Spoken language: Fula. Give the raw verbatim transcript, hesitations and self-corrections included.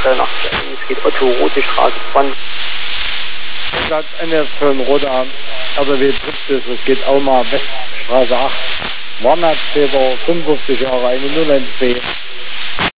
äh, nach, es geht Otto, Rote Straße zwanzig. Das Ende von Roda, also wie trifft es, es geht auch mal Weststraße acht. Warnheitsfehler, fünfundfünfzig Jahre, eine null eins B.